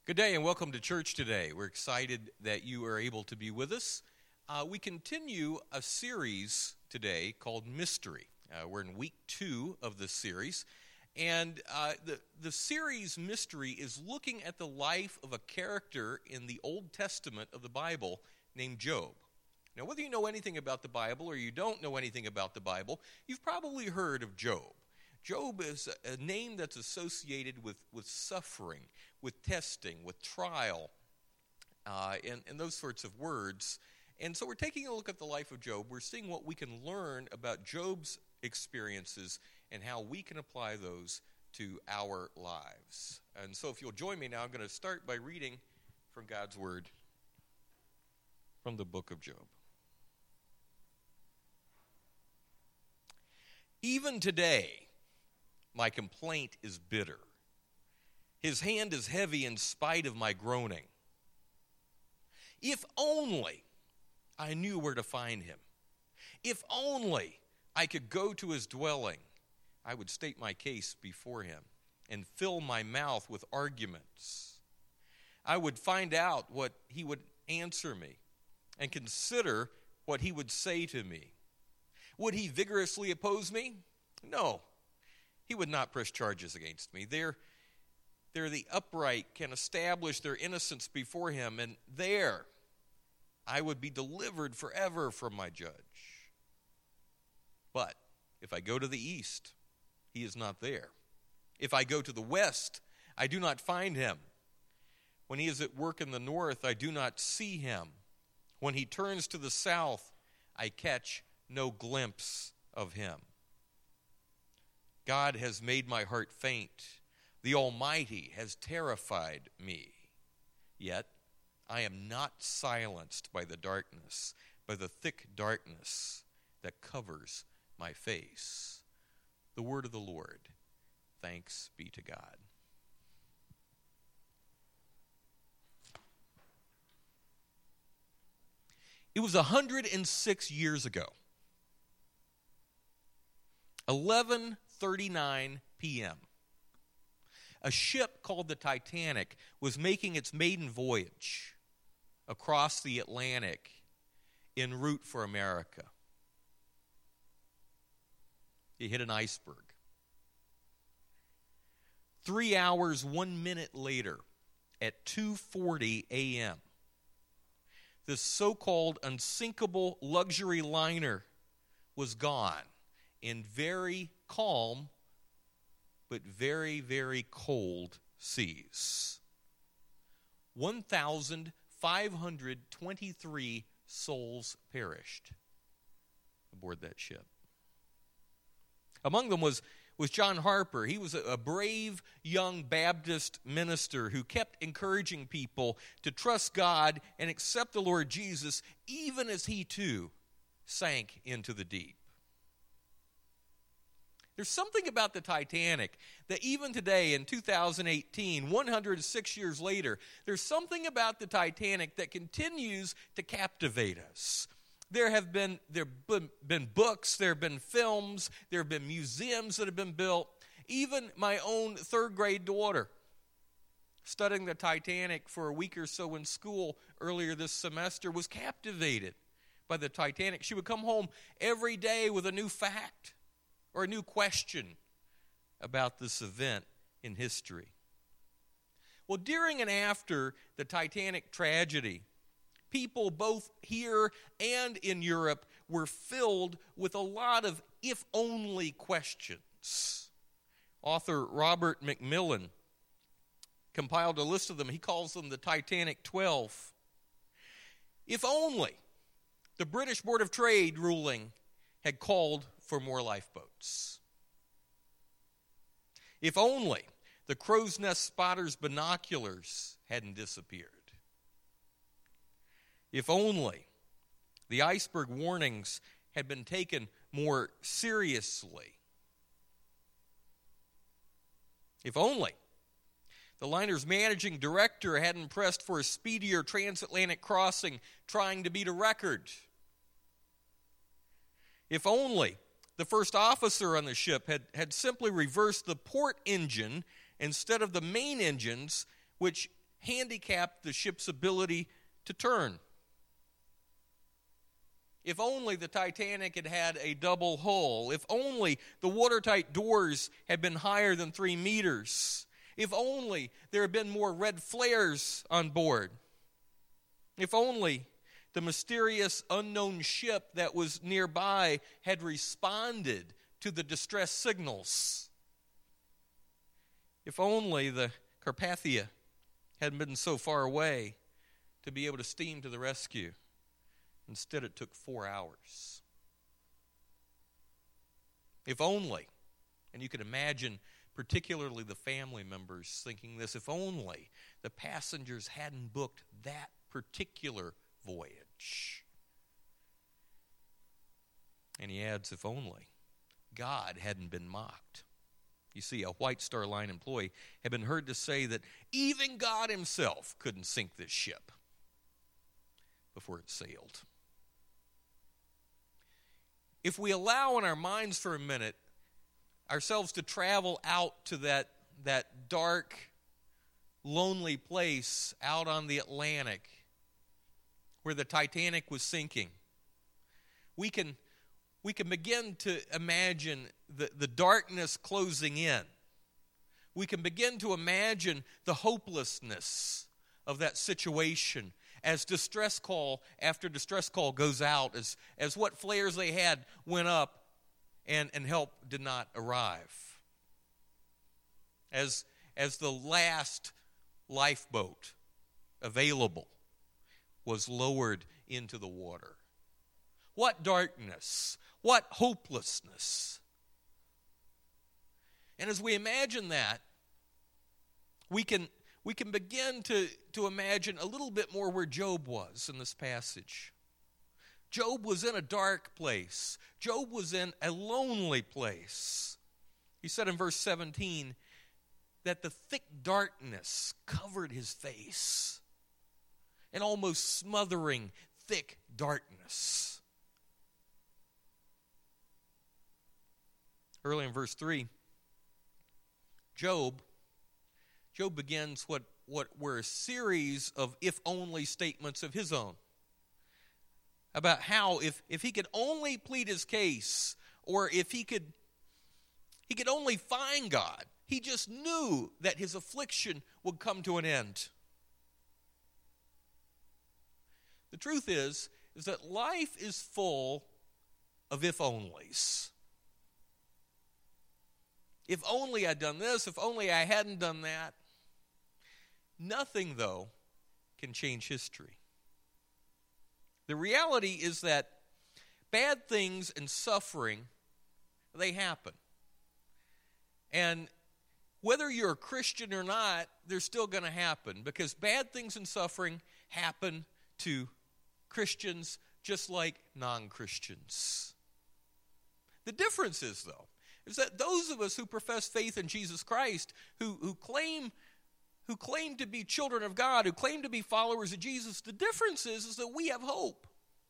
Good day and welcome to church today. We're excited that you are able to be with us. We continue a series today called Mystery. We're in week 2 of this series. And the series Mystery is looking at the life of a character in the Old Testament of the Bible named Job. Now, whether you know anything about the Bible or you don't know anything about the Bible, you've probably heard of Job. Job is a name that's associated with suffering, with testing, with trial, and those sorts of words. And so we're taking a look at the life of Job. We're seeing what we can learn about Job's experiences and how we can apply those to our lives. And so if you'll join me now, I'm going to start by reading from God's Word from the book of Job. Even today, my complaint is bitter. His hand is heavy in spite of my groaning. If only I knew where to find him. If only I could go to his dwelling, I would state my case before him and fill my mouth with arguments. I would find out what he would answer me and consider what he would say to me. Would he vigorously oppose me? No. He would not press charges against me. They're the upright can establish their innocence before him, and there I would be delivered forever from my judge. But if I go to the east, he is not there. If I go to the west, I do not find him. When he is at work in the north, I do not see him. When he turns to the south, I catch no glimpse of him. God has made my heart faint. The Almighty has terrified me. Yet I am not silenced by the darkness, by the thick darkness that covers my face. The word of the Lord. Thanks be to God. It was 106 years ago. 11:39 p.m. A ship called the Titanic was making its maiden voyage across the Atlantic en route for America. It hit an iceberg. 3 hours, 1 minute later, at 2:40 a.m., this so-called unsinkable luxury liner was gone in very calm but very, very cold seas. 1,523 souls perished aboard that ship. Among them was John Harper. He was a brave young Baptist minister who kept encouraging people to trust God and accept the Lord Jesus even as he too sank into the deep. There's something about the Titanic that even today in 2018, 106 years later, there's something about the Titanic that continues to captivate us. There have been books, there have been films, there have been museums that have been built. Even my own third grade daughter, studying the Titanic for a week or so in school earlier this semester, was captivated by the Titanic. She would come home every day with a new fact or a new question about this event in history. Well, during and after the Titanic tragedy, people both here and in Europe were filled with a lot of if-only questions. Author Robert Macmillan compiled a list of them. He calls them the Titanic 12. If only the British Board of Trade ruling had called for more lifeboats. If only the crow's nest spotter's binoculars hadn't disappeared. If only the iceberg warnings had been taken more seriously. If only the liner's managing director hadn't pressed for a speedier transatlantic crossing, trying to beat a record. If only the first officer on the ship had simply reversed the port engine instead of the main engines, which handicapped the ship's ability to turn. If only the Titanic had had a double hull. If only the watertight doors had been higher than 3 meters. If only there had been more red flares on board. If only the mysterious unknown ship that was nearby had responded to the distress signals. If only the Carpathia hadn't been so far away to be able to steam to the rescue. Instead, it took 4 hours. If only, and you can imagine particularly the family members thinking this, if only the passengers hadn't booked that particular voyage. And he adds, if only God hadn't been mocked. You see, a White Star Line employee had been heard to say that even God himself couldn't sink this ship before it sailed. If we allow in our minds for a minute ourselves to travel out to that dark, lonely place out on the Atlantic where the Titanic was sinking, we can begin to imagine the darkness closing in. We can begin to imagine the hopelessness of that situation as distress call after distress call goes out, as what flares they had went up and help did not arrive. As the last lifeboat available was lowered into the water. What darkness, what hopelessness. And as we imagine that, we can begin to imagine a little bit more where Job was in this passage. Job was in a dark place. Job was in a lonely place. He said in verse 17 that the thick darkness covered his face, an almost smothering thick darkness. Early in verse 3, Job begins what were a series of if-only statements of his own about how if he could only plead his case, or if he could only find God, he just knew that his affliction would come to an end. The truth is that life is full of if-onlys. If only I'd done this, if only I hadn't done that. Nothing, though, can change history. The reality is that bad things and suffering, they happen. And whether you're a Christian or not, they're still going to happen, because bad things and suffering happen to Christians just like non-Christians. The difference is, though, is that those of us who profess faith in Jesus Christ, who claim to be children of God, who claim to be followers of Jesus, the difference is that we have hope.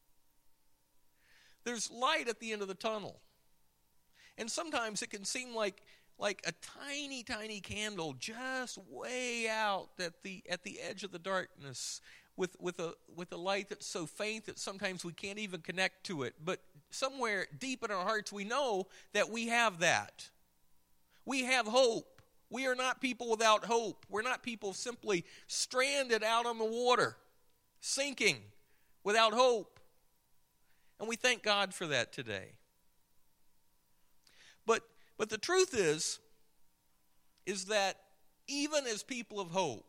There's light at the end of the tunnel. And sometimes it can seem like a tiny, tiny candle just way out at the edge of the darkness with a light that's so faint that sometimes we can't even connect to it. But somewhere deep in our hearts we know that we have that. We have hope. We are not people without hope. We're not people simply stranded out on the water, sinking without hope. And we thank God for that today. But the truth is that even as people of hope,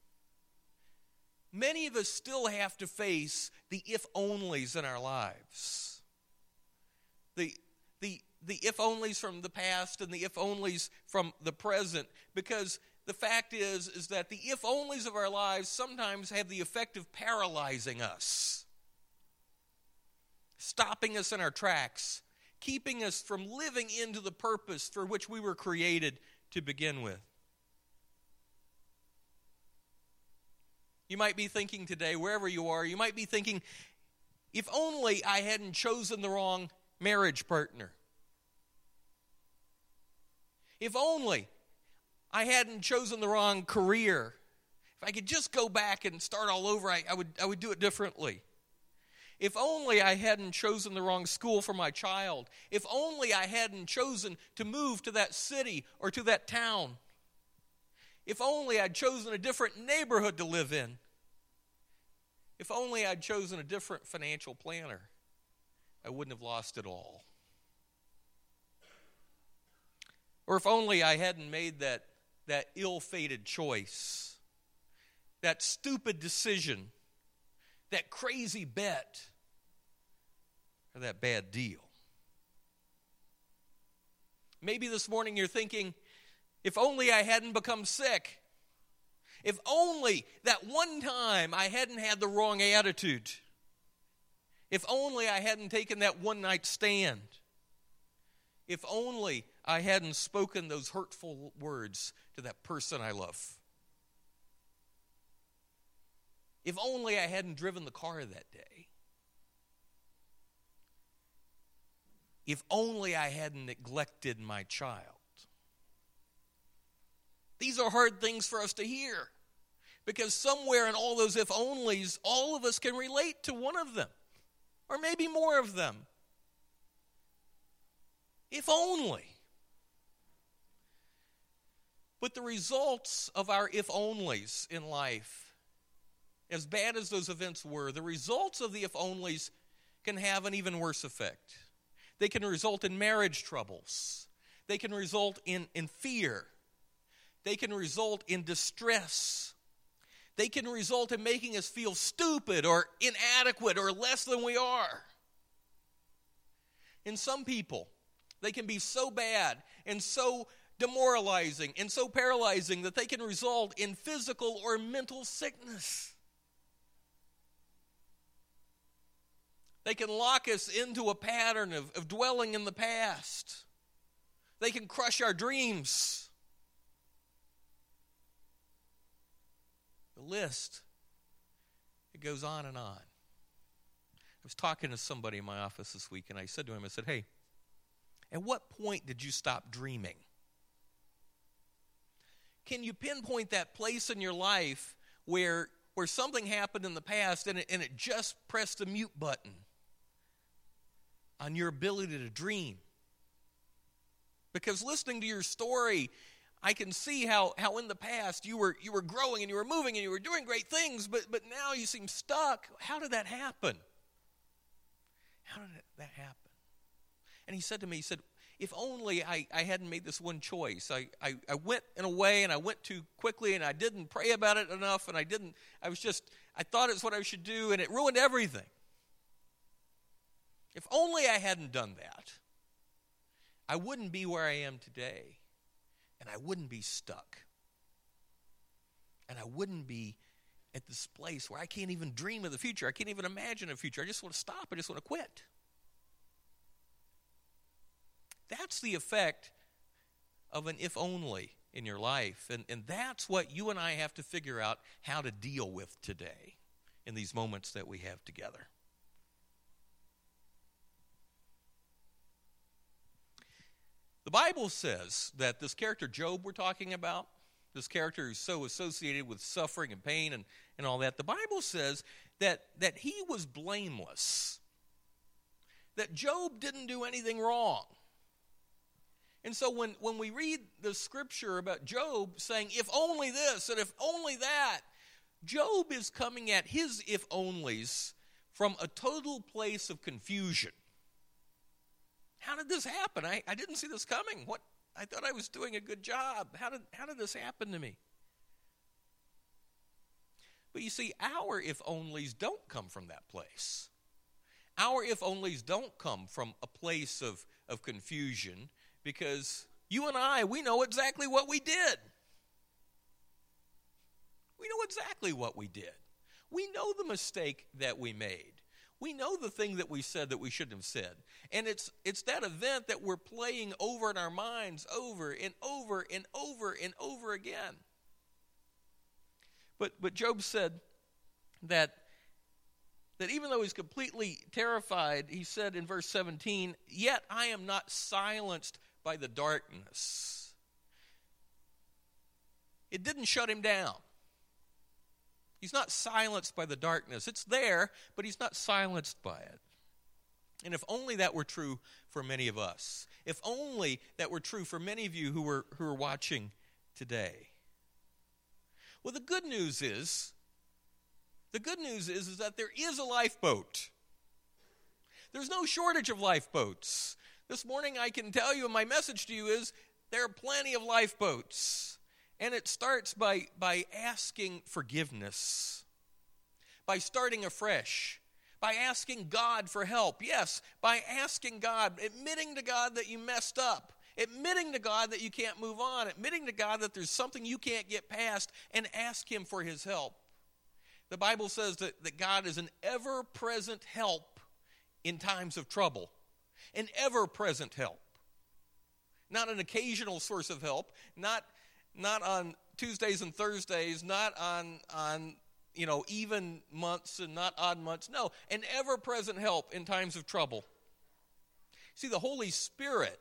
many of us still have to face the if-onlys in our lives. The if-onlys from the past and the if-onlys from the present, because the fact is that the if-onlys of our lives sometimes have the effect of paralyzing us, stopping us in our tracks, keeping us from living into the purpose for which we were created to begin with. You might be thinking today, wherever you are, you might be thinking, if only I hadn't chosen the wrong marriage partner. If only I hadn't chosen the wrong career. If I could just go back and start all over, I would do it differently. If only I hadn't chosen the wrong school for my child. If only I hadn't chosen to move to that city or to that town. If only I'd chosen a different neighborhood to live in. If only I'd chosen a different financial planner, I wouldn't have lost it all. Or if only I hadn't made that ill-fated choice, that stupid decision, that crazy bet, or that bad deal. Maybe this morning you're thinking, if only I hadn't become sick. If only that one time I hadn't had the wrong attitude. If only I hadn't taken that one-night stand. If only I hadn't spoken those hurtful words to that person I love. If only I hadn't driven the car that day. If only I hadn't neglected my child. These are hard things for us to hear, because somewhere in all those if-onlys, all of us can relate to one of them, or maybe more of them. If only. But the results of our if-onlys in life, as bad as those events were, the results of the if-onlys can have an even worse effect. They can result in marriage troubles. They can result in fear. They can result in distress. They can result in making us feel stupid or inadequate or less than we are. In some people, they can be so bad and so demoralizing and so paralyzing that they can result in physical or mental sickness. They can lock us into a pattern of dwelling in the past. They can crush our dreams. The list, it goes on and on. I was talking to somebody in my office this week, and I said to him, hey, at what point did you stop dreaming? Can you pinpoint that place in your life where something happened in the past and it just pressed the mute button on your ability to dream? Because listening to your story, I can see how in the past you were growing and you were moving and you were doing great things, but now you seem stuck. How did that happen? How did that happen? And he said to me, if only I hadn't made this one choice. I went in a way and I went too quickly and I didn't pray about it enough and I thought it's what I should do and it ruined everything. If only I hadn't done that, I wouldn't be where I am today. And I wouldn't be stuck. And I wouldn't be at this place where I can't even dream of the future. I can't even imagine a future. I just want to stop. I just want to quit. That's the effect of an if only in your life. And that's what you and I have to figure out how to deal with today in these moments that we have together. The Bible says that this character Job we're talking about, this character who's so associated with suffering and pain and all that, the Bible says that he was blameless, that Job didn't do anything wrong. And so when we read the scripture about Job saying, if only this and if only that, Job is coming at his if-onlys from a total place of confusion. How did this happen? I didn't see this coming. I thought I was doing a good job. How did this happen to me? But you see, our if-onlys don't come from that place. Our if-onlys don't come from a place of confusion, because you and I, we know exactly what we did. We know exactly what we did. We know the mistake that we made. We know the thing that we said that we shouldn't have said. And it's that event that we're playing over in our minds over and over and over and over again. But Job said that even though he's completely terrified, he said in verse 17, yet I am not silenced by the darkness. It didn't shut him down. He's not silenced by the darkness. It's there, but he's not silenced by it. And if only that were true for many of us. If only that were true for many of you who are watching today. Well, the good news is that there is a lifeboat. There's no shortage of lifeboats. This morning I can tell you, and my message to you is, there are plenty of lifeboats. And it starts by asking forgiveness, by starting afresh, by asking God for help. Yes, by asking God, admitting to God that you messed up, admitting to God that you can't move on, admitting to God that there's something you can't get past, and ask him for his help. The Bible says that God is an ever-present help in times of trouble, an ever-present help. Not an occasional source of help, not on Tuesdays and Thursdays, not on even months and not odd months. No, an ever-present help in times of trouble. See, the Holy Spirit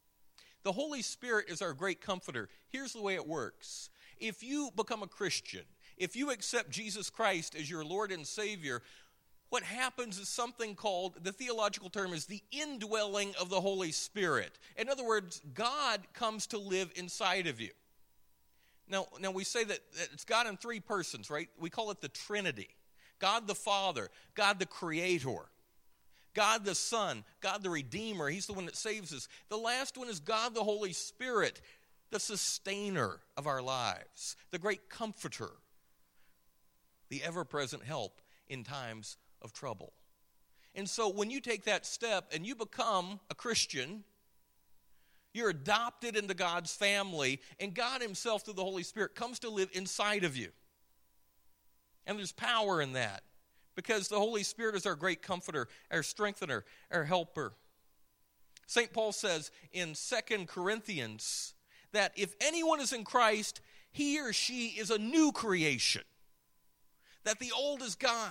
is our great comforter. Here's the way it works. If you become a Christian, if you accept Jesus Christ as your Lord and Savior, what happens is something called, the theological term is the indwelling of the Holy Spirit. In other words, God comes to live inside of you. Now we say that it's God in three persons, right? We call it the Trinity. God the Father, God the Creator, God the Son, God the Redeemer. He's the one that saves us. The last one is God the Holy Spirit, the sustainer of our lives, the great comforter, the ever-present help in times of trouble. And so when you take that step and you become a Christian, you're adopted into God's family, and God himself through the Holy Spirit comes to live inside of you. And there's power in that, because the Holy Spirit is our great comforter, our strengthener, our helper. St. Paul says in 2 Corinthians that if anyone is in Christ, he or she is a new creation, that the old is gone.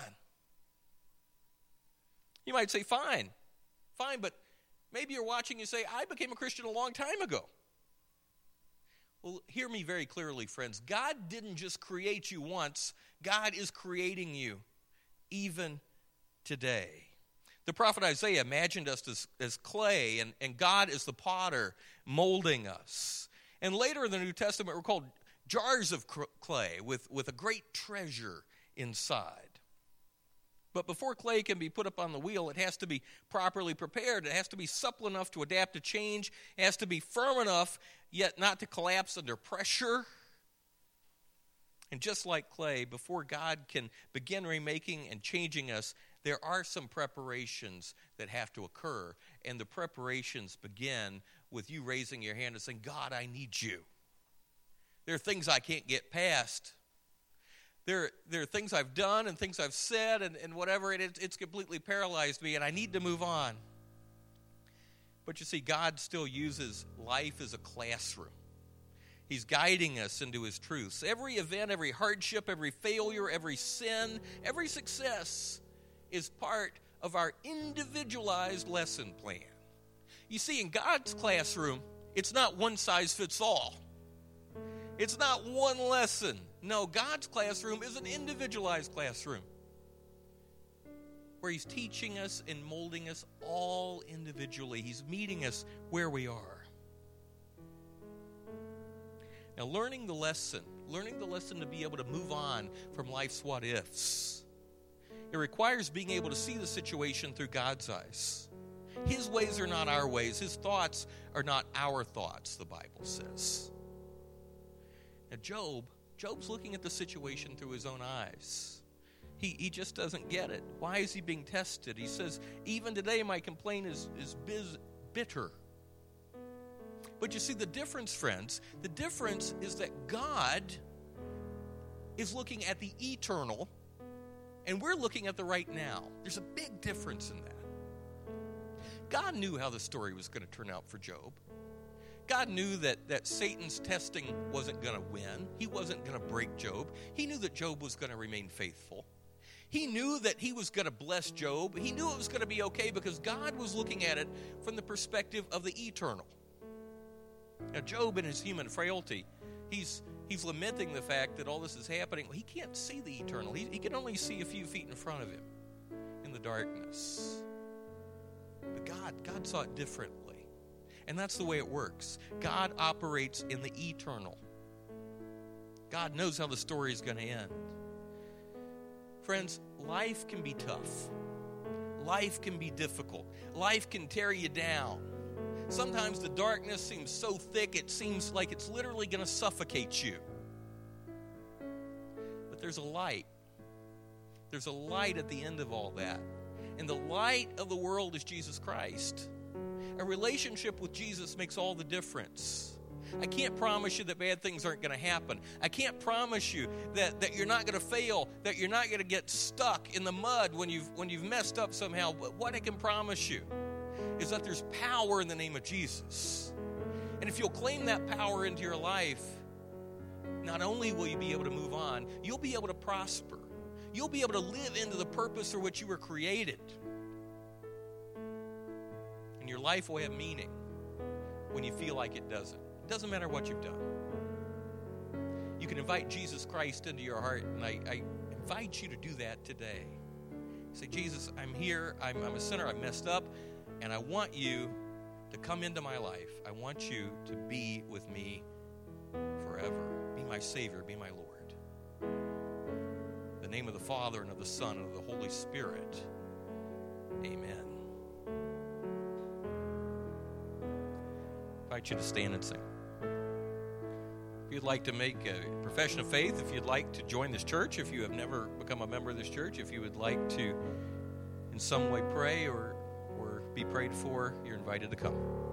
You might say, fine, but maybe you're watching and say, I became a Christian a long time ago. Well, hear me very clearly, friends. God didn't just create you once. God is creating you even today. The prophet Isaiah imagined us as clay, and God is the potter molding us. And later in the New Testament, we're called jars of clay with a great treasure inside. But before clay can be put up on the wheel, it has to be properly prepared. It has to be supple enough to adapt to change. It has to be firm enough, yet not to collapse under pressure. And just like clay, before God can begin remaking and changing us, there are some preparations that have to occur. And the preparations begin with you raising your hand and saying, God, I need you. There are things I can't get past. There are things I've done and things I've said and whatever, it's completely paralyzed me, and I need to move on. But you see, God still uses life as a classroom. He's guiding us into his truths. Every event, every hardship, every failure, every sin, every success is part of our individualized lesson plan. You see, in God's classroom, it's not one size fits all. It's not one lesson. No, God's classroom is an individualized classroom where he's teaching us and molding us all individually. He's meeting us where we are. Now, learning the lesson to be able to move on from life's what-ifs, it requires being able to see the situation through God's eyes. His ways are not our ways. His thoughts are not our thoughts, the Bible says. Now, Job's looking at the situation through his own eyes. He just doesn't get it. Why is he being tested? He says, even today my complaint is bitter. But you see the difference, friends, the difference is that God is looking at the eternal, and we're looking at the right now. There's a big difference in that. God knew how the story was going to turn out for Job. God knew that Satan's testing wasn't going to win. He wasn't going to break Job. He knew that Job was going to remain faithful. He knew that he was going to bless Job. He knew it was going to be okay because God was looking at it from the perspective of the eternal. Now, Job, in his human frailty, he's He's lamenting the fact that all this is happening. Well, he can't see the eternal. He can only see a few feet in front of him in the darkness. But God saw it differently. And that's the way it works. God operates in the eternal. God knows how the story is going to end. Friends, life can be tough. Life can be difficult. Life can tear you down. Sometimes the darkness seems so thick, it seems like it's literally going to suffocate you. But there's a light. There's a light at the end of all that. And the light of the world is Jesus Christ. A relationship with Jesus makes all the difference. I can't promise you that bad things aren't going to happen. I can't promise you that you're not going to fail, that you're not going to get stuck in the mud when you've messed up somehow. But what I can promise you is that there's power in the name of Jesus. And if you'll claim that power into your life, not only will you be able to move on, you'll be able to prosper. You'll be able to live into the purpose for which you were created. And your life will have meaning when you feel like it doesn't. It doesn't matter what you've done. You can invite Jesus Christ into your heart, and I invite you to do that today. Say, Jesus, I'm here. I'm a sinner. I messed up. And I want you to come into my life. I want you to be with me forever. Be my Savior. Be my Lord. In the name of the Father, and of the Son, and of the Holy Spirit. Amen. I invite you to stand and sing. If you'd like to make a profession of faith, if you'd like to join this church, if you have never become a member of this church, if you would like to in some way pray or be prayed for, you're invited to come.